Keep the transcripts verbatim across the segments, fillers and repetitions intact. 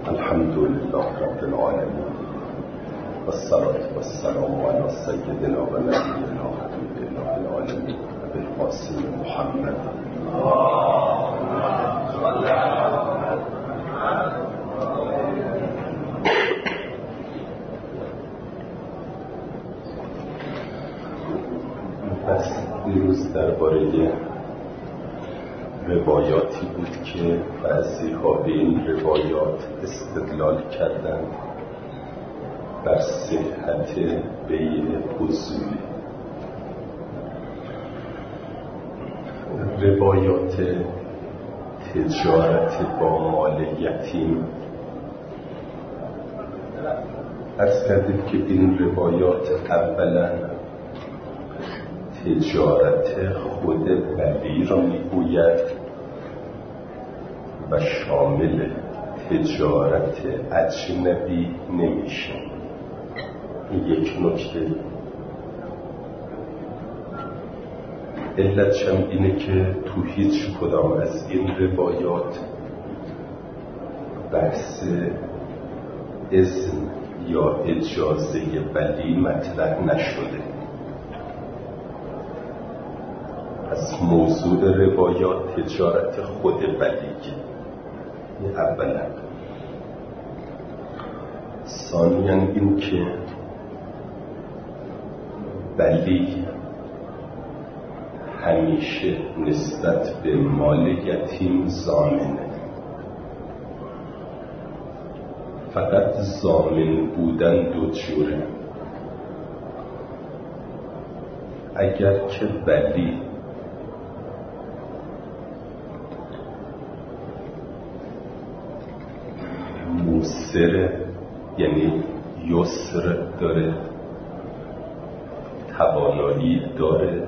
الحمد لله رب العالمين والصلاة والسلام على سيدنا و نبينا حبيب الله العالمين ابي القاسم محمد. پس دیروز درباره روایاتی بود که بعضی ها به این روایات استدلال کردند بر صحت بیع حضوری. روایات تجارت با مال یتیم، عرض کردیم که این روایات اولا تجارت خود ولی را میگوید و شامل تجارت اجنبی نمیشه. این یک نکته. علتش هم اینه که تو هیچ کدام از این روایات بحث اذن یا اجازه ولی مطرح نشده. از موضوع روایات تجارت خود ولیه. این اولا. ثانیاً این که ولی همیشه نسبت به مال یتیم ضامنه. فقط ضامن بودن دو جوره. اگر که ولی موسر یعنی یسر داره، توانایی داره،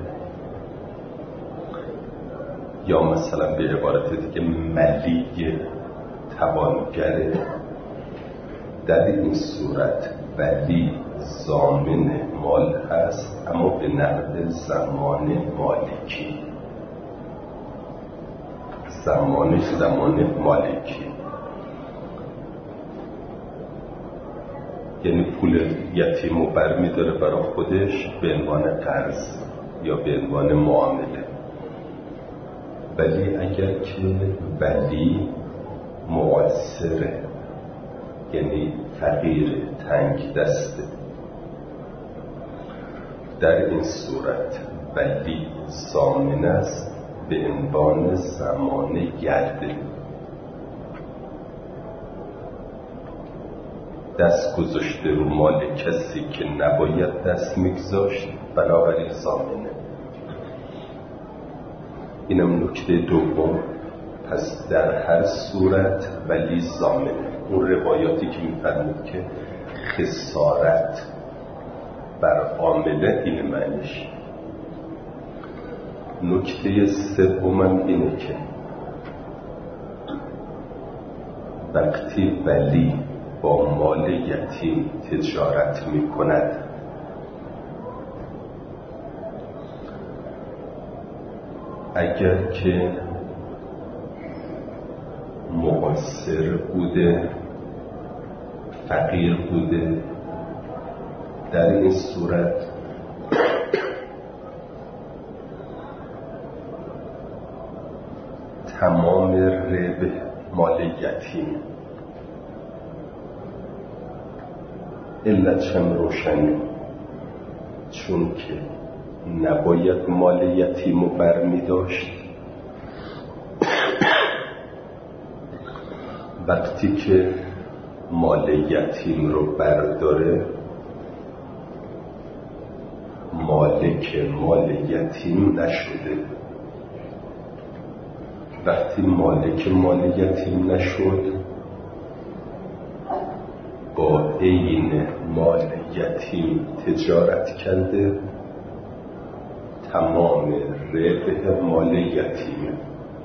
یا مثلا به عبارت دیگه ملی توانگره، در این صورت ولی ضامن مال هست، اما به نحو زمان مالکی. زمانش زمان مالکی، یعنی پول یتیم رو برمی داره برای خودش به عنوان قرض یا به عنوان معامله. ولی اگر که ولی معسره، یعنی فقیر تنگ دسته، در این صورت ولی ضامن است به عنوان زمان گرده. دست گذاشته رو مال کسی که نباید دست میگذاشت، بنابراین ضامنه. اینم نکته دوم. پس در هر صورت ولی ضامنه. اون روایاتی که میفرمود که خسارت بر عامله، این معنیش. نکته سومم اینه که وقتی ولی با مال یتیم تجارت می کند، اگر که معسر بوده، فقیر بوده، در این صورت تمام ربح مال یتیم. علتش هم روشنه، چون که نباید مال یتیم رو بر می داشت. وقتی که مال یتیم رو برداره، مالک مال یتیم نشده. وقتی مالک مال یتیم نشد، با عین مال یتیم تجارت کرده، تمام ربح مال یتیمه.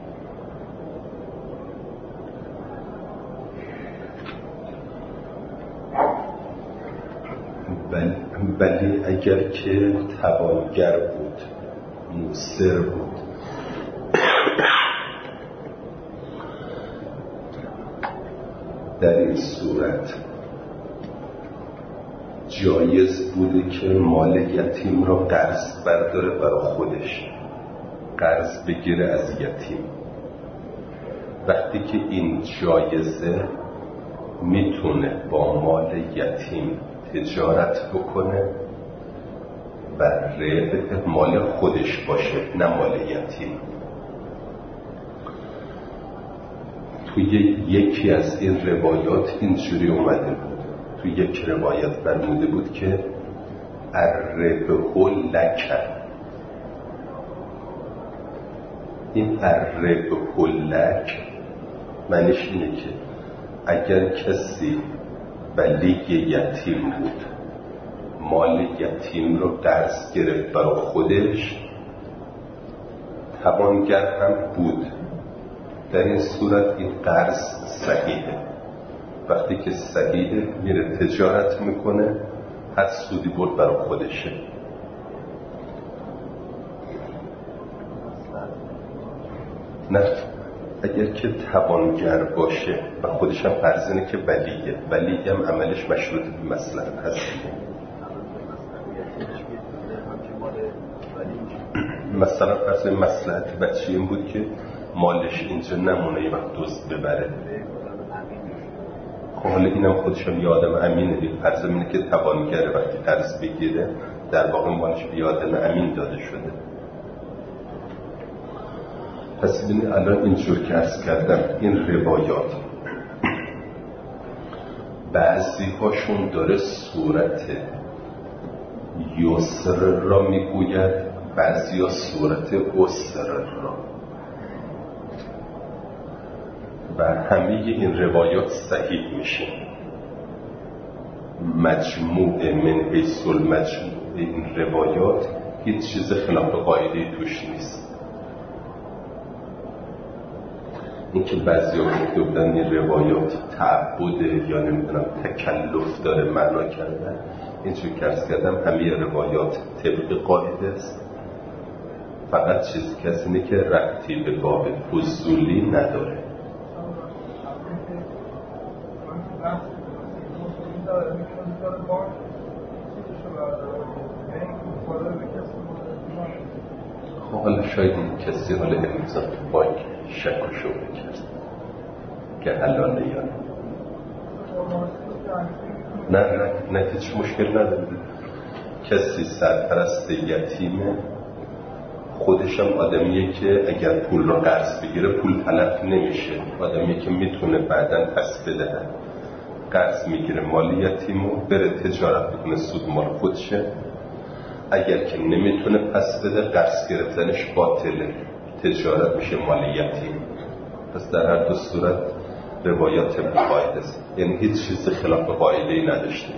ولی اگر که توانگر بود، موسر بود، در این صورت جایز بوده که مال یتیم را قرض برداره برای خودش، قرض بگیره از یتیم. وقتی که این جایزه میتونه با مال یتیم تجارت بکنه و ربح مال خودش باشه نه مال یتیم. توی یکی از این روایات اینجوری اومده بود، توی یک روایت فرموده بود که الربح لک. این الربح لک معنیش اینه که اگر کسی ولی یتیم بود، مال یتیم رو قرض گرفت برای خودش، توانگر هم بود، در این صورت این قرض صحیحه. وقتی که صحیحه میره تجارت میکنه، هر سودی برد برای خودشه. نه اگر که توانگر باشه و خودش هم فرض اینه که ولیه، ولی هم عملش مشروط به مصلحت هست. مثلا فرض مصلحت بچه این بود که مالش اینجا نمونه، یه وقت دزد ببره. خب حالا اینم خودش هم یه آدم امینه، فرض اینه که توانگره، وقتی قرض بگیره در واقع مالش به یه آدم امین داده شده. پس ببینید الان اینجور که عرض کردم این روایات بعضی هاشون داره صورت یسر را میگوید، بعضی ها صورت اسر را، و همه این روایات صحیح میشه. مجموع من حیث المجموع این روایات هیچ چیز خلاف قاعده توش نیست. این که بعضی ها گفته بودن این روایات تعبده یا نمیدونم تکلف داره معنا کردن، این چون که ارز کردم همه روایات طبق قاعده است، فقط چیز کسی اینه که ربطی به باب فضولی نداره. خب حالا شاید این کسی حالا امروزا تو بانک شک و شبه کرد که حلاله یا نه. نه نه نه هیچ مشکل نداره. کسی سرپرست یتیمه، خودش هم آدمیه که اگر پول را قرض بگیره پول تلف نمیشه، آدمیه که میتونه بعداً پس بده. قرض میگیره مال یتیمو، بره تجارت بکنه، سود مال خودشه. اگر که نمیتونه پس بده، قرض گرفتنش باطله، تجارت میشه مال یتیم. پس در هر دو صورت روایات قاعده است، یعنی هیچ چیز خلاف قاعده‌ای نداشته.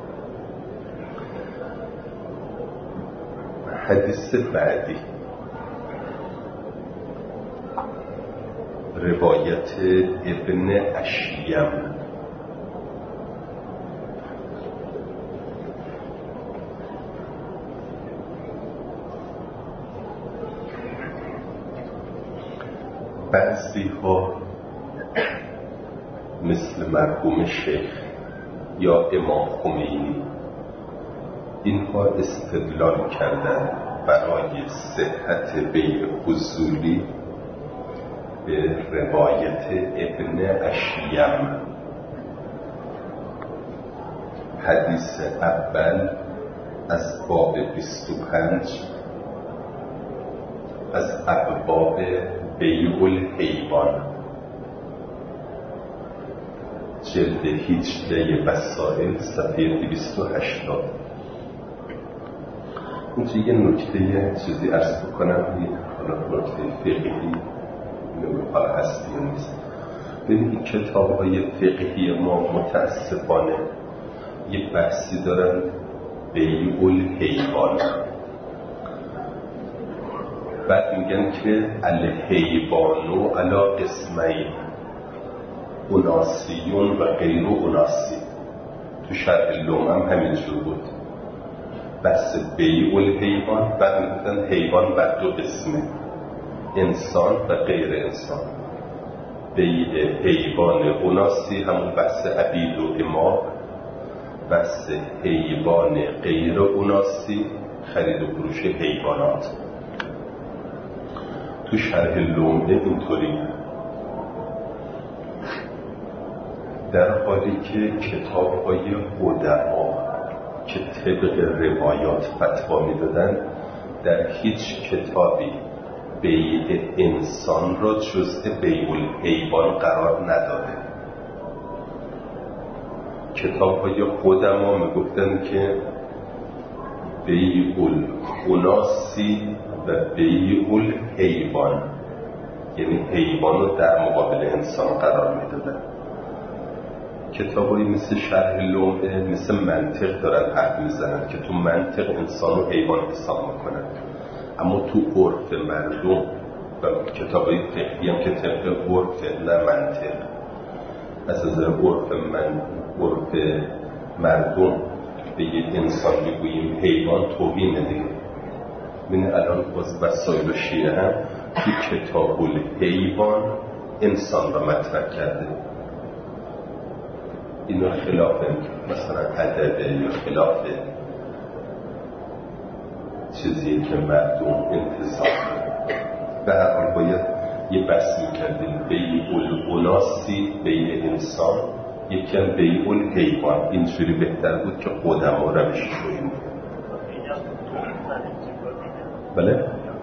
حدیث بعدی روایت ابن اشیم. بعضی ها مثل مرحوم شیخ یا امام خمینی اینها استدلال کردن برای صحت بیع فضولی به روایت ابن اشیم. حدیث اول از باب بیست و پنج از ابواب بیع الحیوان، جلد هجده وسائل صفحه دویست و هشتاد. اینجا یه نکته چیزی عرض بکنم، حالا نکته فقهی حالا هستی یا نیست. ببینید کتاب های فقهی ما متاسفانه یه بحثی دارن بیع الحیوان، بعد میگن که الحیوانو علا قسمین، اوناسیون و غیر اوناسی. تو شرح لوم هم همینجور بود، بحث بیع الحیوان. بعد میگن حیوان بر دو قسمه، انسان و غیر انسان. بیع حیوان اوناسی، همون بحث عبید و اماء، بحث حیوان غیر اوناسی، خرید و فروش حیوانات. تو شرح لومه اینطوری، در حالی که کتاب‌های قدما که طبق روایات فتوا میدادن، در هیچ کتابی بیع انسان را جزء بیع الحیوان قرار نداده. کتاب‌های قدما میگفتن که بیع الاناسی و بیع الحیوان، یعنی حیوان رو در مقابل انسان قرار میدادن. کتابایی مثل شرح لومه مثل منطق دارن حرف میزنن که تو منطق انسان و حیوان حساب میکنن، اما تو عرف مردم و کتابای فقهی هم که طبق عرف نه منطق، از نظر عرف من عرف مردم به یه انسان بگوییم حیوان توهینه دیگه. من الان باز وسایل و شیعه هم تو کتاب الحیوان انسان را مطرح کرده. اینا خلاف مثلا ادبه یا خلاف چیزی که مردم انتظار به هر حال باید یه بحث میکردیم بیع الاناسی، بیع انسان، یکی هم بیع الحیوان. اینجوری بهتر بود که قدما روش شویم. بله؟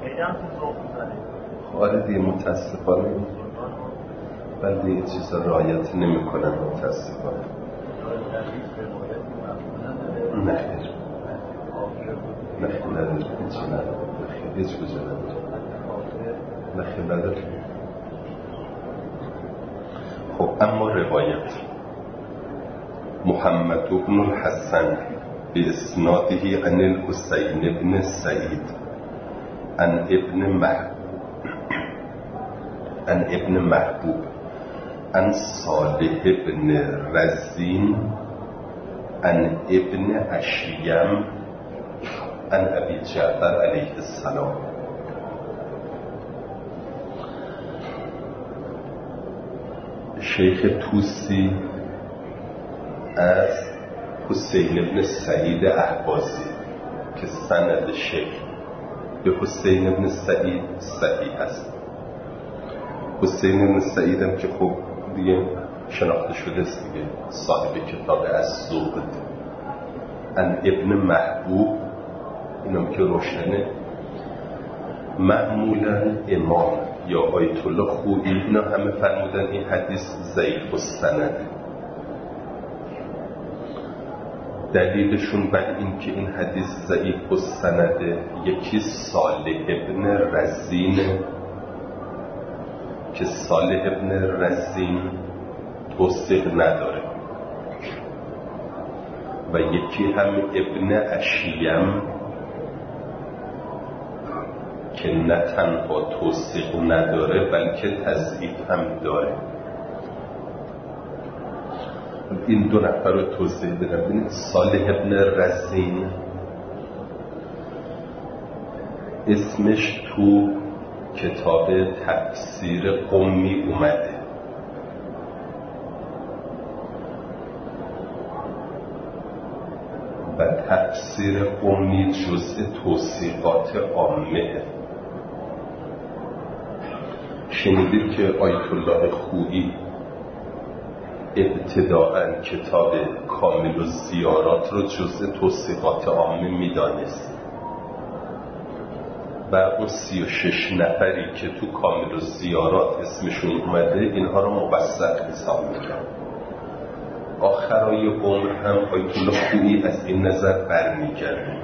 آره دیگه متاسفانه بلده یه چیز رعایت نمی کنن متاسفانه. نه خیر نه خیر نداره، هیچی نداره، هیچ کجا نداره، نه خیر نداره. خب اما روایت محمد بن الحسن باسناده عن الحسین بن سعید عن ابن محبوب عن ابن محبوب عن صالح بن رزین عن ابن اشیم عن ابی جعفر علیه السلام. شیخ توسی از حسین بن سعید اهوازی که سند شیخ به حسین بن سعید صحیح است. حسین بن سعید هم که خب دیگه شناخته شده است دیگه، صاحب کتاب الزهد. ان ابن محبوب اینم که روشنه. معمولا امام یا آیت الله خویی اینا همه فرمودن این حدیث ضعیف السند. دلیلشون بر این که این حدیث ضعیف السند، یکی صالح ابن رزین که صالح ابن رزین توثیق نداره و یکی هم ابن اشیم که نه تنها توثیق نداره بلکه تضعیف هم داره. این دو نفر رو توضیح بدم. صالح ابن رزین اسمش تو کتاب تفسیر قمی اومده. و تفسیر قمی جزء توصیفات عامه. شنیدید که آیت الله خویی ابتداءً کتاب کامل الزیارات رو جزء توصیفات عامه میدانست و اون سی و شش نفری که تو کامل الزیارات اسمشون اومده اینها رو موثق حساب میکرد. آخرای عمر هم آیت الله خویی از این نظر برمیگرده،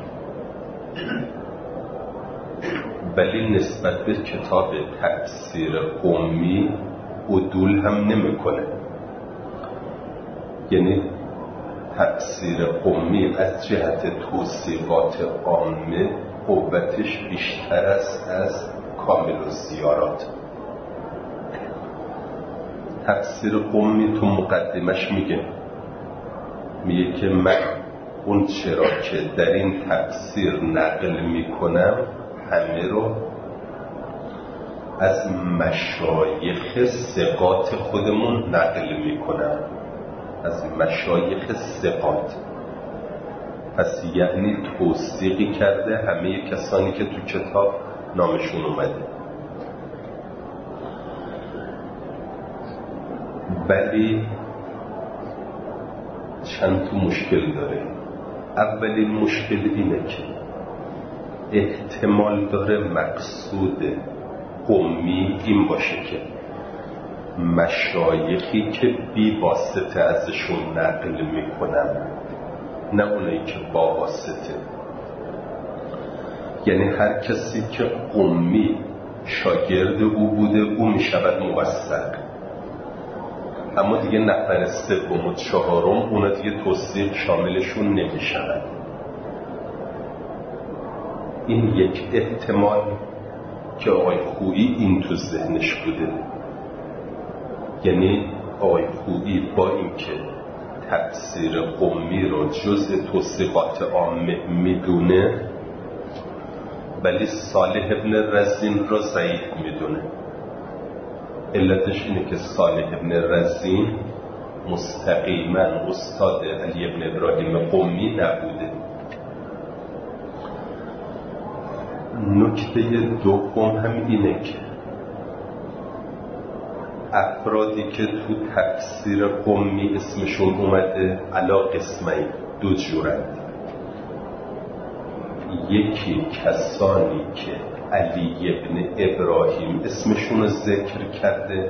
ولی نسبت به کتاب تفسیر قمی عدول هم نمیکنه. یعنی تفسیر قمی از جهت توصیفات عامه قوتش بیشتر است از کامل الزیارات. تفسیر قمی تو مقدمش میگه میگه که من اون چرا که در این تفسیر نقل میکنم همه رو از مشایخ ثقات خودمون نقل میکنم، از مشایخ ثقات. پس یعنی توثیقی کرده همه کسانی که تو کتاب نامشون اومده. ولی چند تا مشکل داره. اولین مشکل اینه که احتمال داره مقصود قمی این باشه که مشایخی که بی واسطه ازشون نقل میکنن، نه اونایی که با واسطه. یعنی هر کسی که قمی شاگرد او بوده او میشود موثق، اما دیگه نفر سوم و چهارم اونا دیگه توثیق شاملشون نمیشود. این یک احتمال که آقای خویی این تو ذهنش بوده. یعنی آقای خویی با اینکه تفسیر قمی رو جزء توثیقات عامه میدونه، ولی صالح ابن رزین رو ضعیف میدونه. علتش اینه که صالح ابن رزین مستقیما استاد علی ابن ابراهیم قمی نبوده. نکته دوم هم اینه که افرادی که تو تفسیر قمی اسمشون اومده علا قسمین، دو جورند. یکی کسانی که علی ابن ابراهیم اسمشون رو ذکر کرده،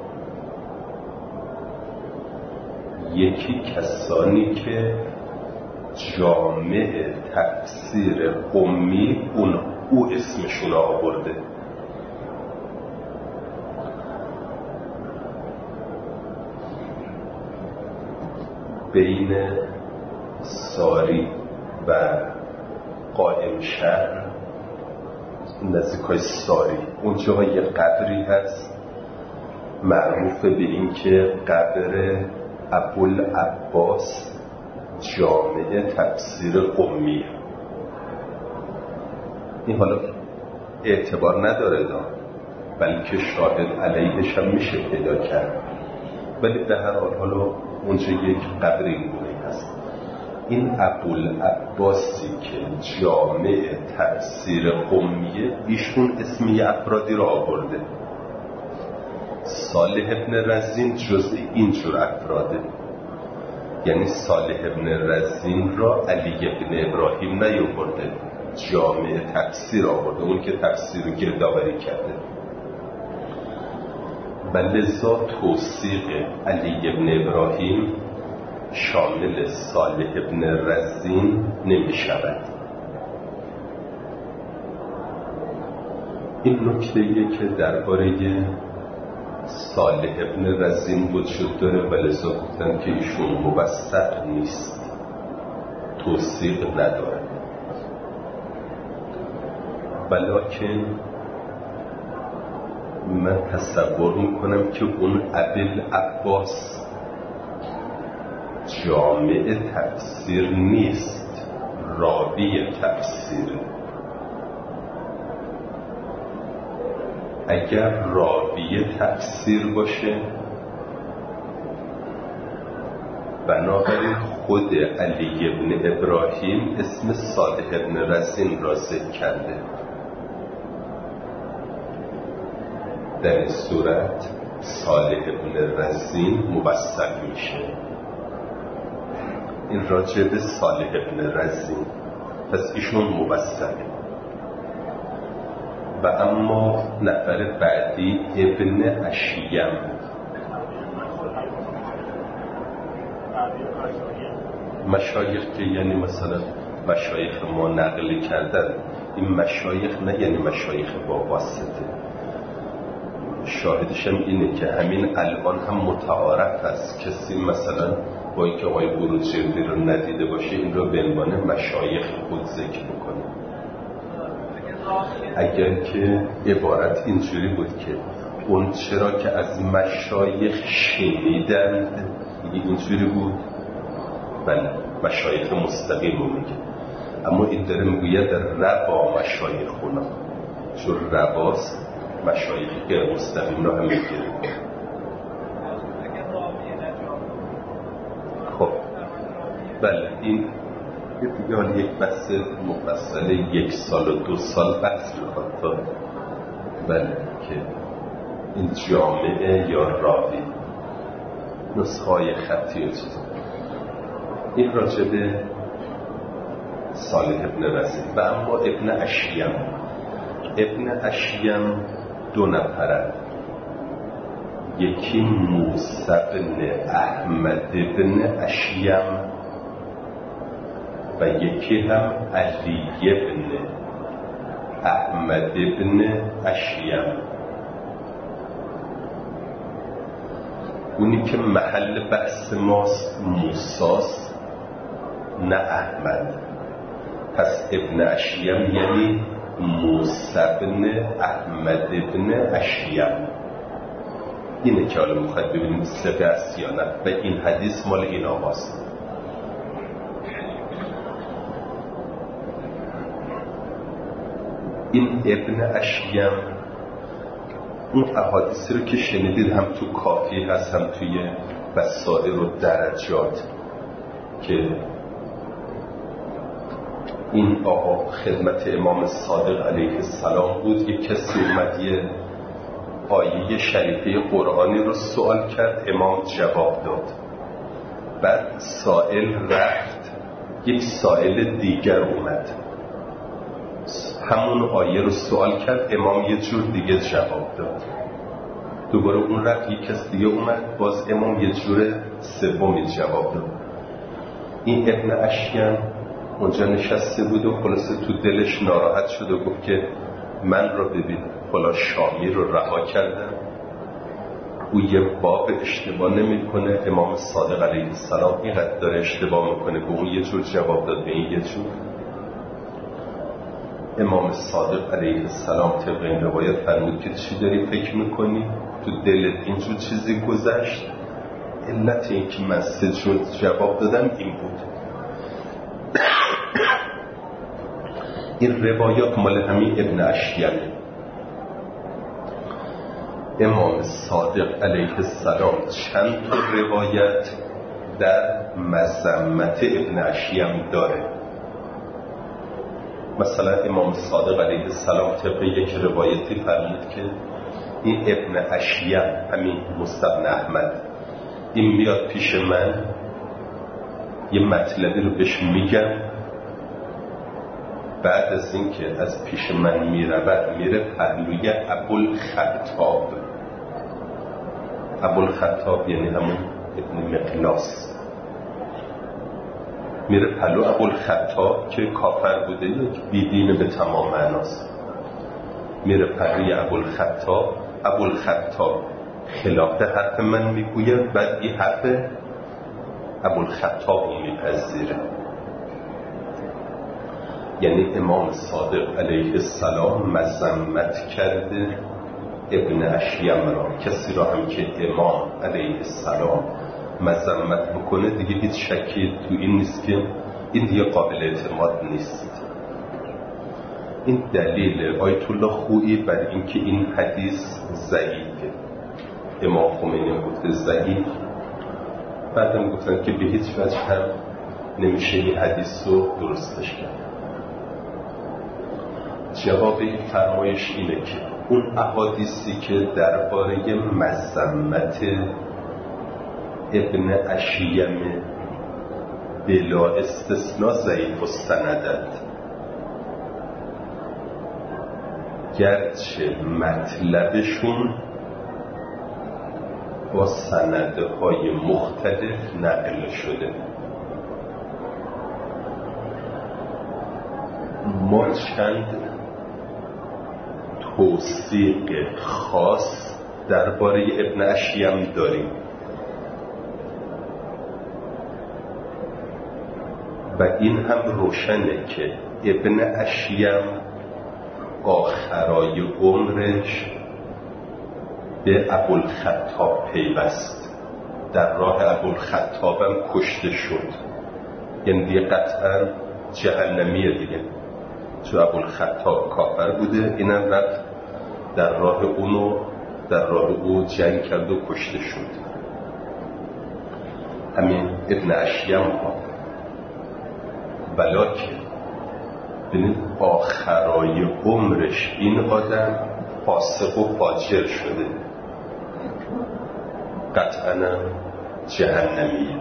یکی کسانی که جامع تفسیر قمی اون او اسمشون رو آورده. بین ساری و قائم شهر نزدیکای ساری اونجا یه قبری هست معروف به این که قبر ابوالعباس جامع تفسیر قمی. این حالا اعتبار نداره دا، بلکه شاهد علیهش هم میشه پیدا کرد، ولی به هر حال حالا اونجا یک قبر این گونه هست. این ابوالعباسی که جامع تفسیر قمیه، ایشون اسمی افرادی را آورده. صالح ابن رزین جزء اینجور افراده. یعنی صالح ابن رزین را علی ابن ابراهیم نیاورده، جامع تفسیر آورده، اون که تفسیر رو گردآوری کرده. و لذا توثیق علی ابن ابراهیم شامل صالح ابن رزین نمی شود. این نکته‌ایه که درباره صالح ابن رزین وجود داره و لذا گفتن که ایشون موثق نیست، توثیق نداره. ولکن من تصور میکنم که اون ابوالعباس جامع تفسیر نیست، راوی تفسیر. اگر راوی تفسیر باشه، بنابراین خود علی ابن ابراهیم اسم صالح ابن رزین را ذکر کرده. در این صورت صالح ابن رزین موثق میشه. این راجع به صالح ابن رزین، پس ایشون موثقه. و اما نفر بعدی ابن اشیم. مشایخ که یعنی مثلا مشایخ ما نقل کردن، این مشایخ نه یعنی مشایخ با واسطه. شاهدش هم اینه که همین الان هم متعارف است کسی مثلا با اینکه آقای بروجردی رو ندیده باشه این رو به عنوان مشایخ خود ذکر میکنه. اگر که عبارت اینجوری بود که اون چرا که از مشایخ شنیدند، اینجوری بود، بله مشایخ مستقیم رو میگه. اما این داره میگوید روا مشایخ اونا، چون رواست مشایخ غیر مستقیم رو هم میگیریم. خب بله این دیگه حالا یک بحث مفصل یک سال و دو سال بحث میخواد تا بله که این جامعه یا راوی نسخه های خطی و چیز این راجب صالح ابن رزین. و اما ابن اشیم ابن اشیم دو نفرند، یکی موسی بن احمد بن اشیم و یکی هم علی بن احمد بن اشیم. اونی که محل بحث ماست موساست نه احمد. پس ابن اشیم یعنی موسی بن احمد بن اشیم. اینه که حالا میخواید ببینید صدق است یا نه و این حدیث مال این آقاست. این ابن اشیم اون احادیثی رو که شنیدید هم تو کافی هست هم توی وسائل و درجات که این آقا خدمت امام صادق علیه السلام بود. یک کسی اومد یه آیه شریفه قرآنی رو سوال کرد، امام جواب داد. بعد سائل رفت، یک سائل دیگر اومد همون آیه رو سوال کرد، امام یه جور دیگه جواب داد. دوباره اون رفت، یک کس دیگه اومد، باز امام یه جور سومی جواب داد. این ابن اشیم اونجا نشسته بود و خلاصه تو دلش ناراحت شد و گفت که من رو ببین فلان شامی رو رها کردم، او یه باب اشتباه نمی کنه، امام صادق علیه السلام اینقدر داره اشتباه میکنه، به اون یه جور جواب داد به این یه جور. امام صادق علیه السلام طبق این روایت فرمود که چی داری فکر میکنی؟ تو دلت اینجور چیزی گذشت؟ علت این که من سه جور جواب دادم این بود. این روایات مال همین ابن اشیمه. امام صادق علیه السلام چند تا روایت در مذمت ابن اشیم داره. مثلا امام صادق علیه السلام طبق یک روایتی فرمود که این ابن اشیم همین موسی بن احمد این میاد پیش من یه مطلبی رو بهش میگم، بعد از این که از پیش من میرود میره پهلوی ابوالخطاب. ابوالخطاب یعنی همون ابن مقلاس. میره پهلو ابوالخطاب که کافر بوده، یک بیدینه به تمام معناست. میره پهلوی ابوالخطاب، ابوالخطاب خلاف حرف من میگوید، بعد این حرف ابوالخطاب رو میپذیره. یعنی امام صادق علیه السلام مذمت کرده ابن اشیم را. کسی را هم که امام علیه السلام مذمت بکنه دیگه هیچ شکی تو این نیست که این دیگه قابل اعتماد نیست. این دلیل آیت الله خویی بر اینکه این حدیث ضعیفه. امام خمینی گفته ضعیف، بعدم گفتن که به هیچ وجه هم نمیشه این حدیث رو درستش کرد. جواب این فرمایش اینه که اون احادیثی که درباره مذمت ابن اشیم بلا استثناء ضعیف السندند، گرچه مطلبشون با سندهای مختلف نقل شده. ما چند توثیق خاص درباره ابن اشیم داریم و این هم روشنه که ابن اشیم آخرای عمرش به ابوالخطاب پیوست، در راه ابوالخطاب هم کشته شد. یعنی دیگه قطعا جهنمیه دیگه، چون ابوالخطاب کافر بوده، اینم رفت در راه اونو در راه او جنگ کرد و کشته شد. همین ابن اشیم ها. ولیکن ببینید آخرای عمرش این آدم فاسق و فاجر شده، قطعاً جهنمیه.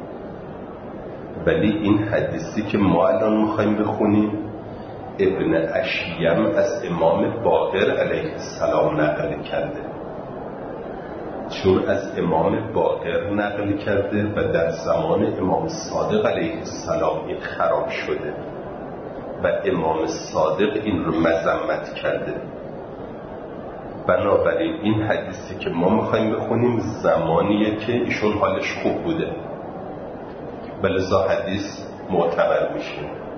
ولی این حدیثی که ما الان میخوایم بخونیم ابن اشیم از امام باقر علیه السلام نقل کرده، چون از امام باقر نقل کرده و در زمان امام صادق علیه السلام این خراب شده و امام صادق این رو مذمت کرده. بنابراین این حدیثی که ما میخوایم بخونیم زمانیه که ایشون حالش خوب بوده و لذا حدیث معتبر میشه.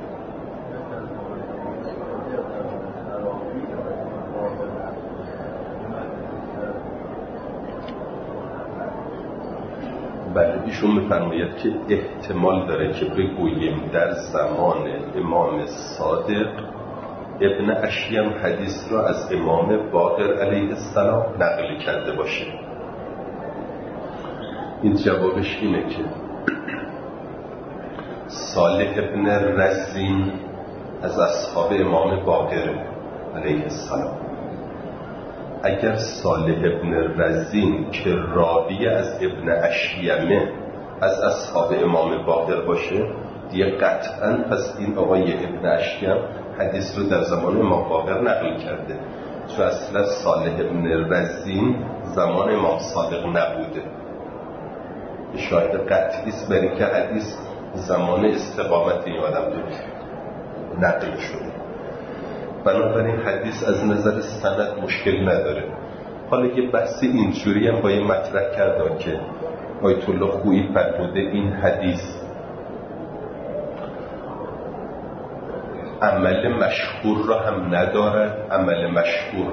بله ایشون میفرماید که احتمال داره که بگوییم در زمان امام صادق ابن اشیم حدیث را از امام باقر علیه السلام نقل کرده باشه. این جوابش اینه که صالح ابن رزین از اصحاب امام باقر علیه السلام. اگر صالح ابن رزین که راوی از ابن اشیمه از اصحاب امام باقر باشه دیگه قطعاً پس این آقای ابن اشیم حدیث رو در زمان امام باقر نقل کرده، چون اصلا صالح ابن رزین زمان امام صادق نبوده. شاهد قطعی است برای که حدیث زمان استقامت این آدم نقل شده. بنابراین حدیث از نظر سند مشکل نداره. حالا یه بحث اینجوری هم باید مطرح کرده که آیت الله خویی فرموده این حدیث عمل مشهور را هم ندارد. عمل مشهور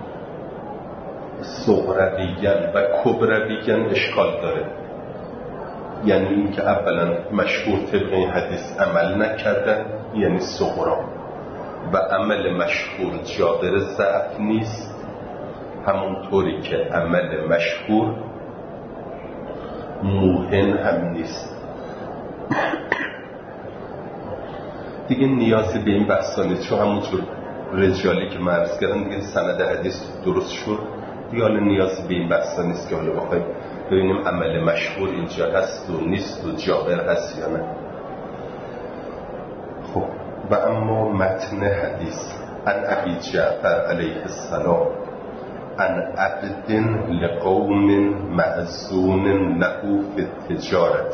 صغرویاً و کبرویاً اشکال داره، یعنی این که اولا مشهور طبق این حدیث عمل نکردن یعنی صغرا، و عمل مشهور جابر ضعف نیست، همونطوری که عمل مشهور موهن هم نیست. دیگه نیازی به این بحثا نیست، چون همونطور رجالی که من عرض کردم دیگه سند حدیث درست شد دیگه، حالا نیازی به این بحثا نیست که حالا بخوایم ببینیم عمل مشهور اینجا هست و نیست و جابر هست یا نه. خب و اما متن حدیث عن ابی جعفر علیه السلام عن عبد لقوم معزون له فی التجارت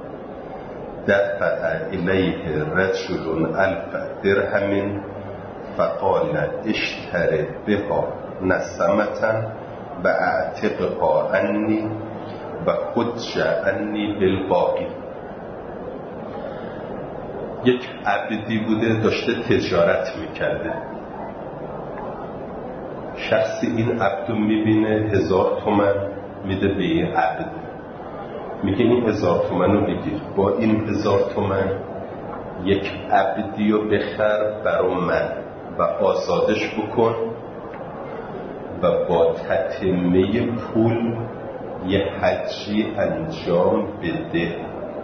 دفع الیه رجل الف درهم فقال اشتر بها نسمة و اعتقها عنی و خدش عنی بالباقی. یک عبدی بوده داشته تجارت میکرده، شخصی این عبدو میبینه هزار تومن میده به این عبد، میگه این هزار تومن رو بگیر، با این هزار تومن یک عبدی رو بخر برا من و آزادش بکن و با تتمه پول یه حجی انجام بده.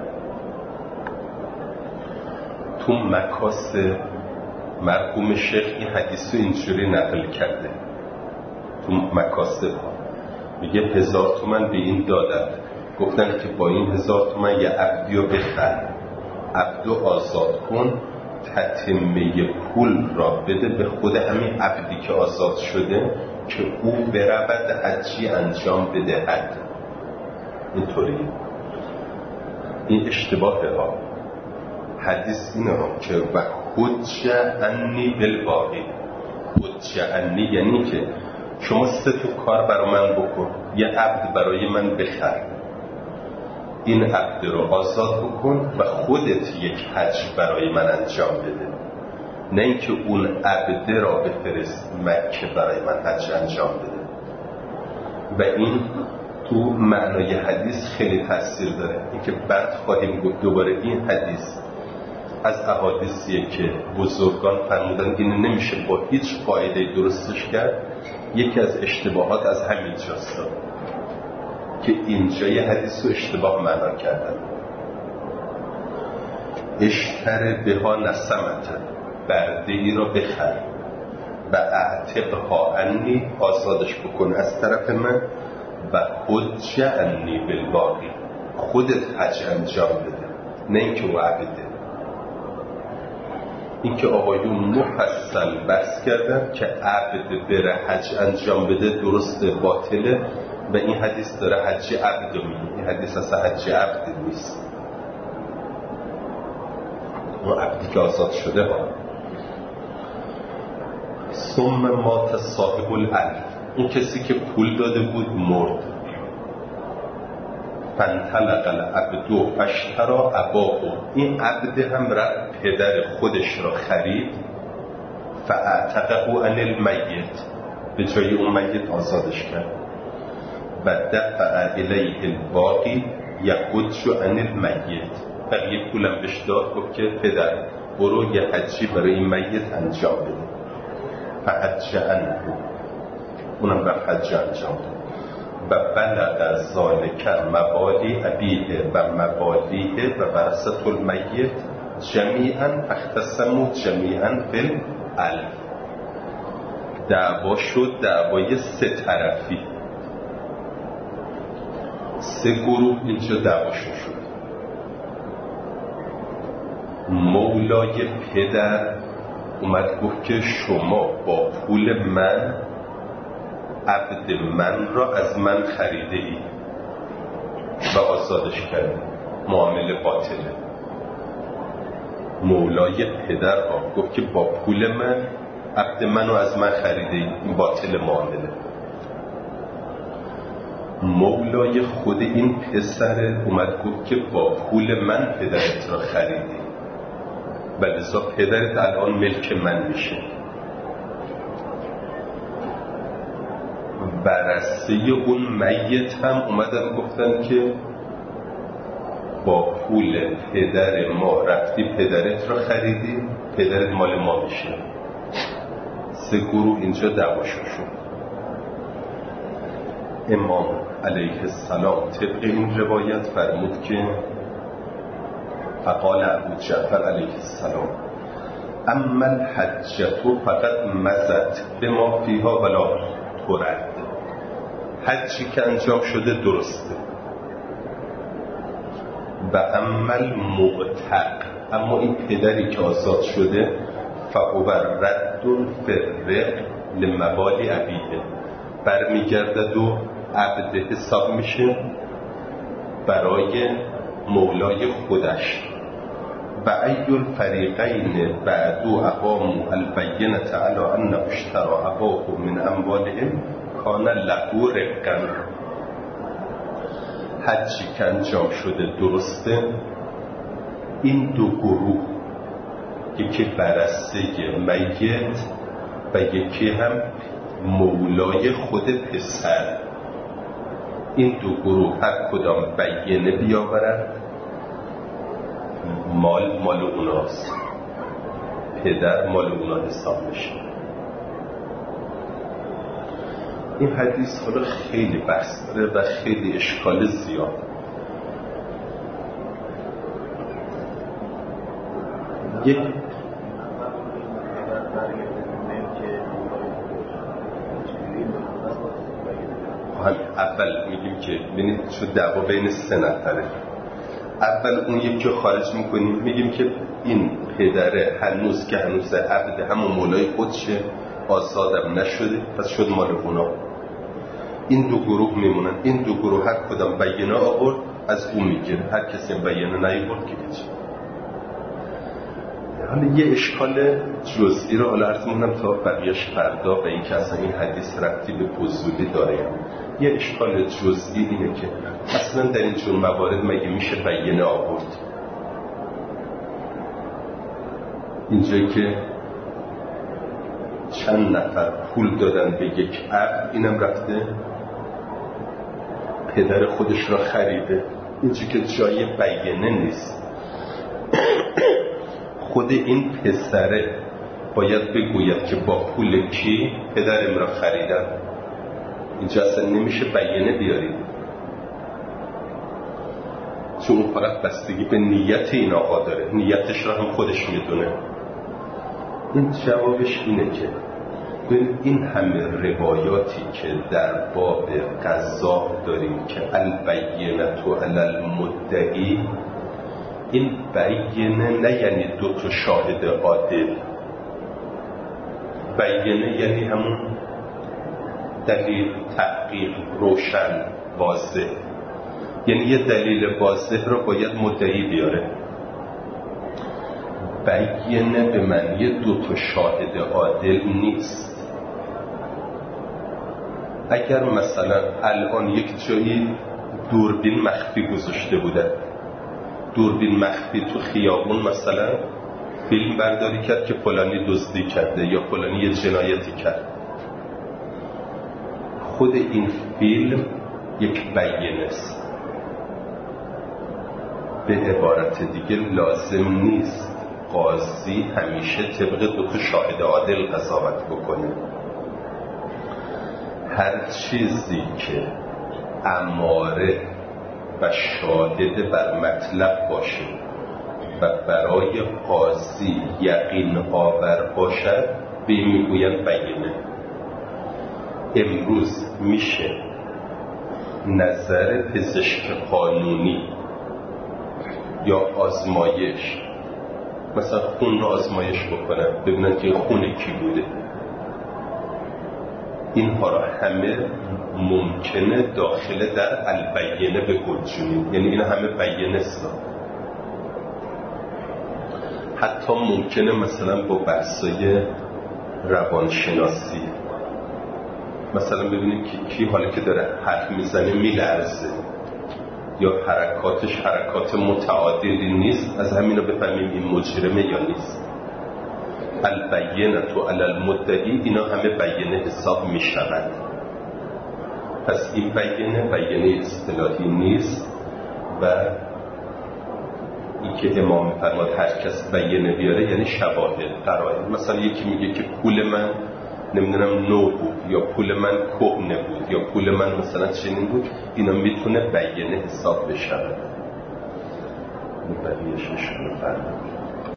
تو مکاس مرحوم شیخ این حدیث رو اینجوری نقل کرده، تو مکاسب ها میگه هزار تومن به این دادن، گفتن که با این هزار تومن یه عبدی رو بخر، عبدو آزاد کن، تتمه پول را بده به خود همین عبدی که آزاد شده که او برود حجی انجام بده حد. اینطوری این اشتباهه ها. حدیث اینه ها که و حج عنی بالباقی. حج عنی یعنی که شما سه تا کار برای من بکن، یه عبد برای من بخر، این عبد رو آزاد بکن و خودت یک حج برای من انجام بده، نه اینکه اون عبد را بفرست مکه برای من حج انجام بده. و این تو معنای حدیث خیلی تاثیر داره. اینکه بعد خواهیم گفت دوباره این حدیث از احادیثیه که بزرگان فرمودن این نمیشه با هیچ قاعده درستش کرد یکی از اشتباهات از همین جاست که اینجا یه حدیث رو اشتباه معنا کردن. اشتر بها نسمت، برده ای را بخر و اعتقها انی، آزادش بکن از طرف من، و حج انی بالباقی، خودت حج انجام بده، نه اینکه او عبده. این که آقایون مفصل بحث کردن که عبد بره حج انجام بده درسته باطله و این حدیث داره حج عبد میگه. این حدیث اصلا حج عبد نیست، اون عبدی که آزاد شده ها. ثم مات صاحب الالف، اون کسی که پول داده بود مرد. فانطلق العبد فاشتری اباه، این عبد هم رفت پدر خودش را خرید. فاعتقه عن المیت، به جای اون میت آزادش کرد. و دفع الیه الباقی یحج عن المیت، بقیه پولم بهش داد، گفت که پدر برو یه حجی برای این میت انجام بده. فحج عنه، اونم رفت حج انجام داد. و بلغ ذالک مبالی ابیه و مبالیه و ورثة المیت جمیعا فاختصموا جمیعا فی الالف. دعوا شد دعوای سه طرفی، سه گروه اینجا دعواشون شد. مولای پدر اومد گفت که شما با پول من عبد من را از من خریده ای و آزادش کردی، معامله باطله. مولای پدر ها گفت که با پول من عبد من را از من خریده ای، این باطل معامله. مولای خود این پسر اومد گفت که با پول من پدرت را خریدی و لذا پدرت الان ملک من میشه. برسه اون میت هم اومدن گفتن که با پول پدر ما رفتی پدرت را خریدی، پدرت مال ما میشه. سه گروه اینجا دعواشون شد. امام علیه السلام طبق این روایت فرمود که فقال ابو جعفر علیه السلام اما الحجة فقط مزت به ما فیها ولا ترد، حجی که انجام شده درسته. و اما المعتق، اما این پدری که آزاد شده فهو رد فرق لمبالی ابیه، برمیگردد و عبد حساب میشه برای مولای خودش. و ای الفریقین بعدو اقاموا البینة علی انه اشتری اباه من اموالهم کان له رقا. حجی که انجام شده درسته. این دو گروه، یکی برسته میت و یکی هم مولای خود پسر، این دو گروه هر کدام بینه بیاورن مال مال اوناست، پدر مال اونا حساب میشه. این حدیث حالا خیلی بحث داره و خیلی اشکال زیاد. یک اول میگیم که ببینید شد دعوا بین سه نفره. اول اون یکی که خارج میکنیم میگیم که این پدره هنوز که هنوز عبد همون مولای خودشه، آزادم نشده، پس شد مال اونا. این دو گروه میمونن. این دو گروه هر کدام بینه آورد از اون میگیره، هر کسی بینه نیاورد که هیچ. حالا یه اشکال جزئی رو حالا عرض می‌کنم تا بقیه‌اش فردا و این که اصلا این حدیث ربطی به فضولی داره. یه اشکال جزئی اینه که اصلا در این جور موارد مگه میشه بینه آورد؟ اینجایی که چند نفر پول دادن به یک عبد، اینم رفته پدر خودش را خریده، اینجا که جای بینه نیست. خود این پسره باید بگوید که با پول کی پدرم را خریدم. اینجا اصلا نمیشه بیانه بیارید، چون فقط بستگی به نیت این آقا داره، نیتش را هم خودش میدونه. این جوابش اینه که این همه روایاتی که در باب قضا داریم که البینة علی المدعی، این بینه نه یعنی دو تا شاهد عادل، بینه یعنی همون دلیل تحقیق روشن واضح، یعنی یه دلیل واضح رو باید مدعی بیاره. بینه به معنی دو تا شاهد عادل نیست. اگر مثلا الان یک جایی دوربین مخفی گذاشته بوده، دوربین مخفی تو خیابون مثلا فیلم برداری کرد که فلانی دزدی کرده یا فلانی یه جنایتی کرد، خود این فیلم یک بیانه است. به عبارت دیگه لازم نیست قاضی همیشه طبق دو تا شاهد عادل قضاوت بکنه. هر چیزی که اماره و شاهد بر مطلب باشه و برای قاضی یقین آور باشد به این میگوین بیانه. امروز میشه نظر پزشک قانونی یا آزمایش، مثلا خون رو آزمایش بکنن ببینن که خون کی بوده، اینها را همه ممکنه داخل در البینه به گنجونیم، یعنی این همه بیانه است. حتی ممکنه مثلا با بحثای روانشناسی مثلا ببینیم که کی حالا که داره حرف میزنه میلرزه یا حرکاتش حرکات متعادلی نیست، از همین رو بفهمیم این مجرمه یا نیست. البینة علی المدعی، اینا همه بیانه حساب می شود. پس این بیانه بیانه اصطلاحی نیست و این که امام فرماد هر کس بیانه بیاره یعنی شواهد قرائن. مثلا یکی میگه که پول من نمیدونم نو بود یا پول من کهنه بود یا پول من مثلا چنین بود، اینا میتونه بیانه حساب بشه. این بقیه‌اش رو فرمود.